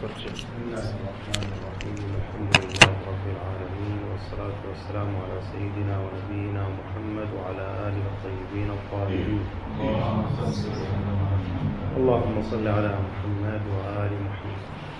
بسم الله الرحمن الرحيم. الحمد لله رب العالمين، والصلاة والسلام على سيدنا ونبينا محمد وعلى آله الطيبين الطاهرين. اللهم صل على محمد وآل محمد.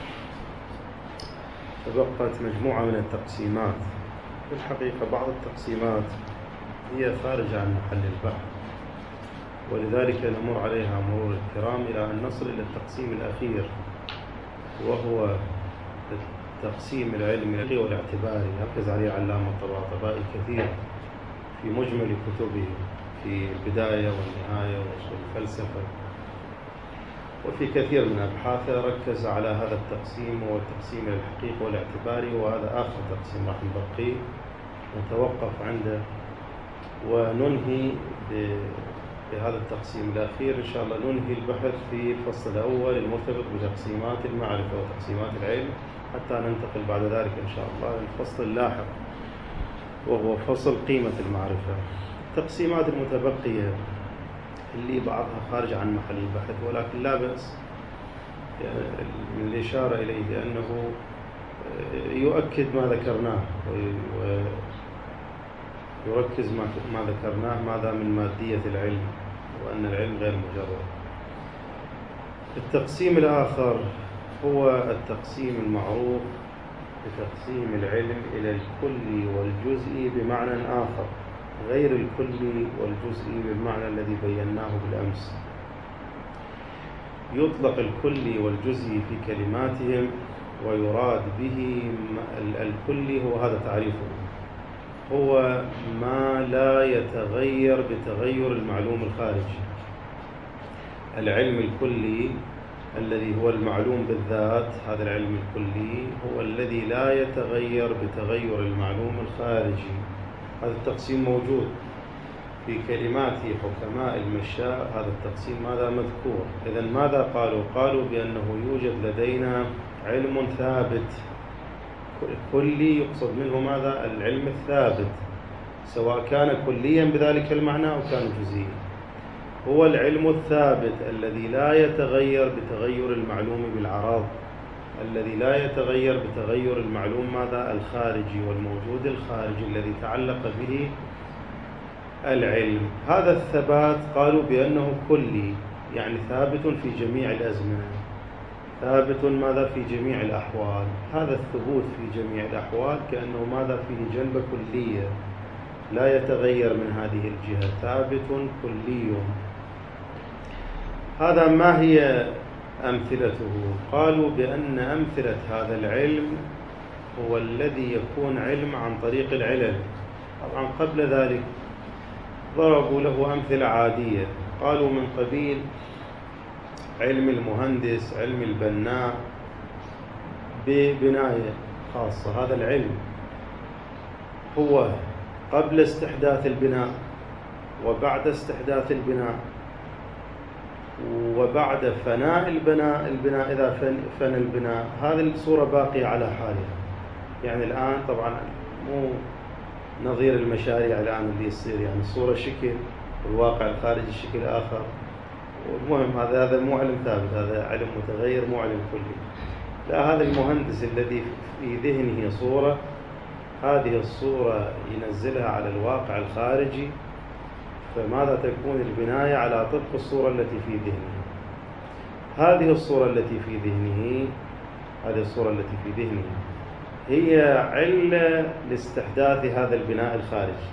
تبقت مجموعة من التقسيمات. في الحقيقة بعض التقسيمات هي خارجة عن محل البحث، ولذلك نمر عليها مرور الكرام إلى أن نصل إلى التقسيم الأخير، وهو التقسيم العلمي والاعتباري. ركز عليه علامة الطباطبائي كثير في مجمل كتبه في البداية والنهاية وأصول الفلسفة، وفي كثير من أبحاثه ركز على هذا التقسيم، هو التقسيم الحقيقي والاعتباري، وهذا آخر تقسيم راح نبقيه نتوقف عنده وننهي بهذا التقسيم الأخير إن شاء الله. ننهي البحث في الفصل الأول المرتبط بتقسيمات المعرفة وتقسيمات العلم، حتى ننتقل بعد ذلك إن شاء الله للفصل اللاحق وهو فصل قيمة المعرفة. التقسيمات المتبقية اللي بعضها خارج عن محل البحث، ولكن لا بأس من الإشارة إليه لأنه يؤكد ما ذكرناه ويركز ما ذكرناه ماذا من مادية العلم، وأن العلم غير مجرد. التقسيم الآخر هو التقسيم المعروف بتقسيم العلم إلى الكلي والجزئي بمعنى آخر غير الكلي والجزئي بالمعنى الذي بيناه بالأمس. يطلق الكلي والجزئي في كلماتهم، ويراد به الكلي هو هذا تعريفه، هو ما لا يتغير بتغير المعلوم الخارجي. العلم الكلي الذي هو المعلوم بالذات، هذا العلم الكلي هو الذي لا يتغير بتغير المعلوم الخارجي. هذا التقسيم موجود في كلمات حكماء المشاء، هذا التقسيم ماذا مذكور. إذن ماذا قالوا؟ قالوا بأنه يوجد لدينا علم ثابت كلي، يقصد منه ماذا؟ العلم الثابت، سواء كان كليا بذلك المعنى أو كان جزئيا. هو العلم الثابت الذي لا يتغير بتغير المعلوم بالعراض، الذي لا يتغير بتغير المعلوم ماذا؟ الخارجي، والموجود الخارجي الذي تعلق به العلم. هذا الثبات قالوا بأنه كلي، يعني ثابت في جميع الأزمنة، ثابت ماذا؟ في جميع الأحوال. هذا الثبوت في جميع الأحوال كأنه ماذا؟ فيه جلبة كلية لا يتغير من هذه الجهة، ثابت كلي. هذا ما هي أمثلته؟ قالوا بأن أمثلة هذا العلم هو الذي يكون علم عن طريق العلل. طبعا قبل ذلك ضربوا له أمثلة عادية، قالوا من قبيل علم المهندس، علم البناء ببناية خاصة. هذا العلم هو قبل استحداث البناء وبعد استحداث البناء وبعد فناء البناء إذا فنى البناء، هذه الصورة باقية على حالها. يعني الآن طبعا مو نظير المشاريع الآن اللي يصير، يعني الصورة شكل والواقع الخارجي شكل آخر. والمهم هذا مو علم ثابت، هذا علم متغير، مو علم كلي. لا، هذا المهندس الذي في ذهنه صورة، هذه الصورة ينزلها على الواقع الخارجي، فماذا تكون البناية؟ على طبق الصورة التي في ذهنه. هذه الصورة التي في ذهنه، هذه الصورة التي في ذهنه هي علة لاستحداث هذا البناء الخارجي،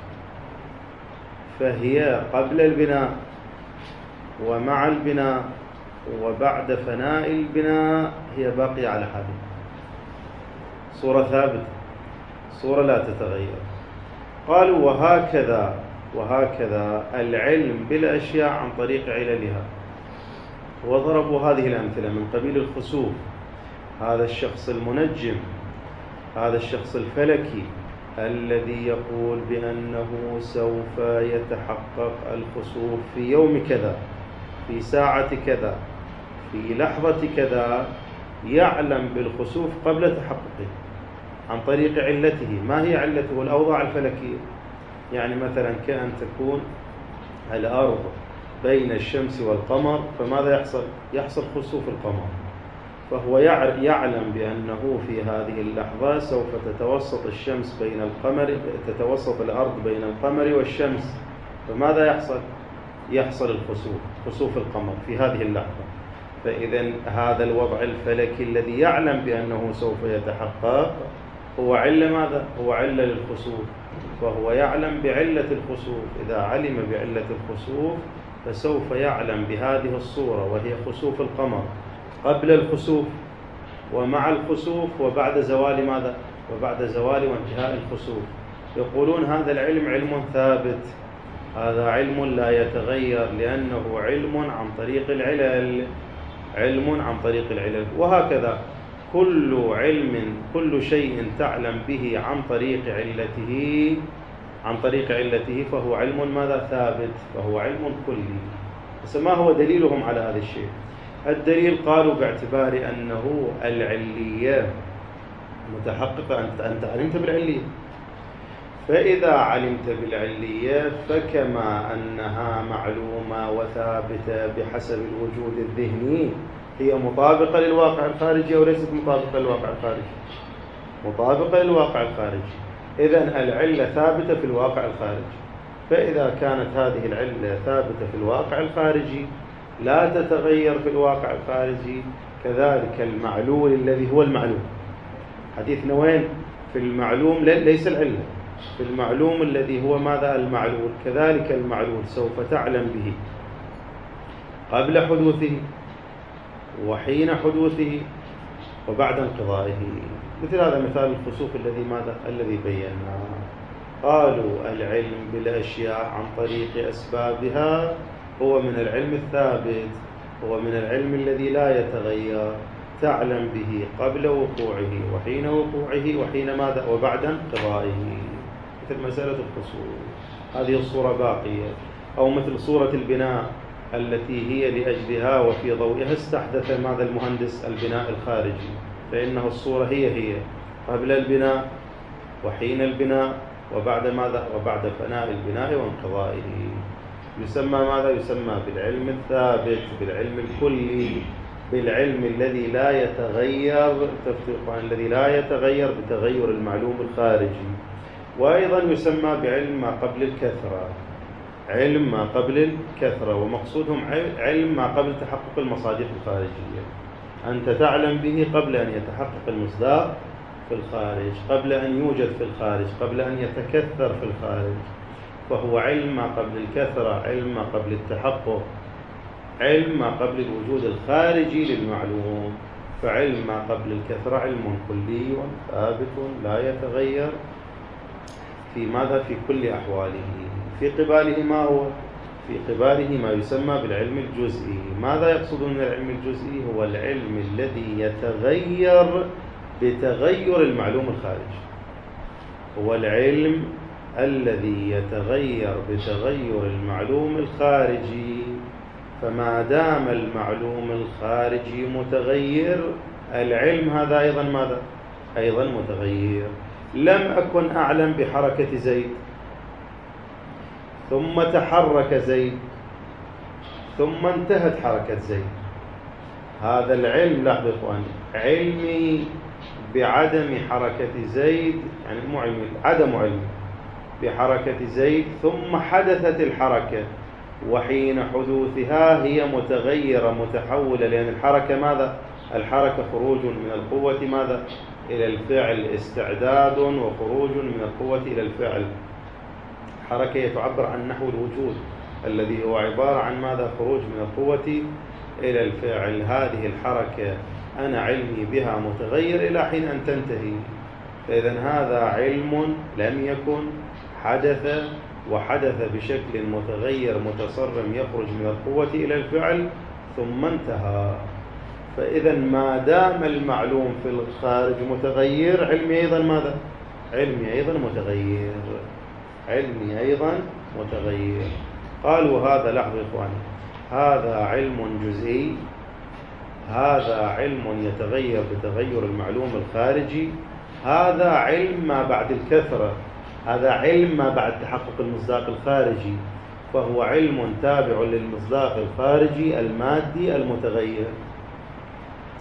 فهي قبل البناء ومع البناء وبعد فناء البناء هي باقية على حالها، صورة ثابتة، صورة لا تتغير. قالوا وهكذا العلم بالأشياء عن طريق عللها. وضربوا هذه الأمثلة من قبيل الخسوف. هذا الشخص المنجم، هذا الشخص الفلكي الذي يقول بأنه سوف يتحقق الخسوف في يوم كذا، في ساعة كذا، في لحظة كذا، يعلم بالخسوف قبل تحققه عن طريق علته. ما هي علته؟ الأوضاع الفلكية. يعني مثلا كأن تكون الأرض بين الشمس والقمر، فماذا يحصل؟ يحصل خسوف القمر. فهو يعلم بأنه في هذه اللحظة سوف تتوسط الشمس بين القمر، تتوسط الأرض بين القمر والشمس، فماذا يحصل؟ يحصل الخسوف، خسوف القمر في هذه اللحظة. فإذا هذا الوضع الفلكي الذي يعلم بأنه سوف يتحقق هو علة ماذا؟ هو علة للخسوف، فهو يعلم بعلة الخسوف. إذا علم بعلة الخسوف فسوف يعلم بهذه الصورة وهي خسوف القمر قبل الخسوف ومع الخسوف وبعد زوال ماذا؟ وبعد زوال وانتهاء الخسوف. يقولون هذا العلم علم ثابت، هذا علم لا يتغير، لأنه علم عن طريق العلل، علم عن طريق العلل. وهكذا كل علم، كل شيء تعلم به عن طريق علته، عن طريق علته فهو علم ماذا؟ ثابت، فهو علم كلي. بس ما هو دليلهم على هذا الشيء؟ الدليل قالوا باعتبار أنه العلية متحققة، أنت علمت بالعلية، فإذا علمت بالعلية فكما أنها معلومة وثابتة بحسب الوجود الذهني، هي مطابقة للواقع الخارجي أو ليست مطابقة للواقع الخارجي؟ مطابقة للواقع الخارجي. إذن العلة ثابتة في الواقع الخارجي، فإذا كانت هذه العلة ثابتة في الواقع الخارجي لا تتغير في الواقع الخارجي، كذلك المعلول الذي هو المعلوم. حديثنا وين؟ في المعلوم ليس العلة، في المعلوم الذي هو ماذا؟ المعلول. كذلك المعلول سوف تعلم به قبل حدوثه وحين حدوثه وبعد انقضائه. مثل هذا مثال الخسوف الذي ماذا؟ الذي بيناه. قالوا العلم بالأشياء عن طريق أسبابها هو من العلم الثابت، هو من العلم الذي لا يتغير، تعلم به قبل وقوعه وحين وقوعه وحين ماذا؟ وبعد انقضائه. مثل مسألة الخسوف، هذه الصورة باقية. أو مثل صورة البناء التي هي لأجلها وفي ضوئها استحدث ماذا المهندس؟ البناء الخارجي، فإنه الصورة هي قبل البناء وحين البناء وبعد ماذا؟ وبعد فناء البناء وانقضائه. يسمى ماذا؟ يسمى بالعلم الثابت، بالعلم الكلي، بالعلم الذي لا يتغير، الذي لا يتغير بتغير المعلوم الخارجي. وأيضا يسمى بعلم ما قبل الكثرة، علم ما قبل الكثرة، ومقصودهم علم ما قبل تحقق المصادق الخارجية. أنت تعلم به قبل أن يتحقق المصداق في الخارج، قبل أن يوجد في الخارج، قبل أن يتكثر في الخارج، فهو علم ما قبل الكثرة، علم ما قبل التحقق، علم ما قبل الوجود الخارجي للمعلوم. فعلم ما قبل الكثرة علم كلي ثابت لا يتغير في ماذا؟ في كل أحواله. في قباله ما هو؟ في قباله ما يسمى بالعلم الجزئي. ماذا يقصدون من العلم الجزئي؟ هو العلم الذي يتغير بتغير المعلوم الخارجي، هو العلم الذي يتغير بتغير المعلوم الخارجي. فما دام المعلوم الخارجي متغير، العلم هذا أيضا ماذا؟ أيضا متغير. لم أكن أعلم بحركة زيد ثم تحرك زيد ثم انتهت حركة زيد، هذا العلم، لاحظوا إخواني، علمي بعدم حركة زيد، يعني مو علمي، عدم علمي بحركة زيد ثم حدثت الحركة، وحين حدوثها هي متغيرة متحولة، لأن الحركة ماذا؟ الحركة خروج من القوة ماذا؟ إلى الفعل، استعداد وخروج من القوة إلى الفعل. حركة تعبر عن نحو الوجود الذي هو عبارة عن ماذا؟ خروج من القوة إلى الفعل. هذه الحركة أنا علمي بها متغير إلى حين أن تنتهي. فإذن هذا علم لم يكن، حدث وحدث بشكل متغير متصرم يخرج من القوة إلى الفعل ثم انتهى. فإذا ما دام المعلوم في الخارج متغير، علمي أيضا ماذا؟ علمي أيضا متغير، علمي أيضا متغير. قالوا هذا، لاحظوا إخواني، هذا علم جزئي، هذا علم يتغير بتغير المعلوم الخارجي، هذا علم ما بعد الكثرة، هذا علم ما بعد تحقق المصداق الخارجي، فهو علم تابع للمصداق الخارجي المادي المتغير.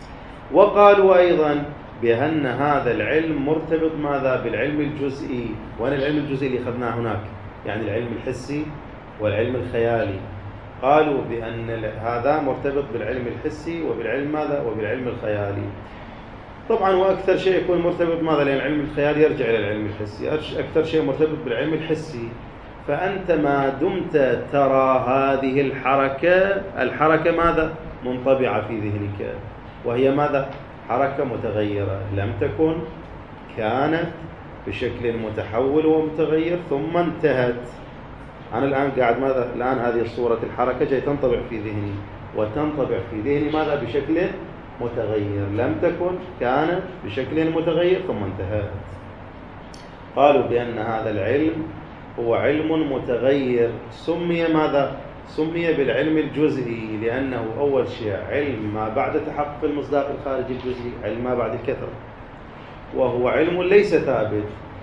وقالوا أيضا بأن هذا العلم مرتبط ماذا؟ بالعلم الجزئي. وين العلم الجزئي اللي أخذناه هناك؟ يعني العلم الحسي والعلم الخيالي. قالوا بأن هذا مرتبط بالعلم الحسي وبالعلم ماذا؟ وبالعلم الخيالي. طبعا وأكثر شيء يكون مرتبط ماذا؟ لأن العلم الخيالي يرجع إلى العلم الحسي. أكثر شيء مرتبط بالعلم الحسي. فأنت ما دمت ترى هذه الحركة ماذا؟ منطبعة في ذهنك، وهي ماذا؟ حركة متغيرة، لم تكن، كانت بشكل متحول ومتغير ثم انتهت. أنا الآن قاعد ماذا؟ الآن هذه صورة الحركة جاي تنطبع في ذهني، وتنطبع في ذهني ماذا؟ بشكل متغير، لم تكن، كانت بشكل متغير ثم انتهت. قالوا بأن هذا العلم هو علم متغير، سمي ماذا؟ سمي بالعلم الجزئي، لأنه أول شيء علم ما بعد تحقق المصداق الخارجي الجزئي، علم ما بعد الكثرة، وهو علم ليس ثابت،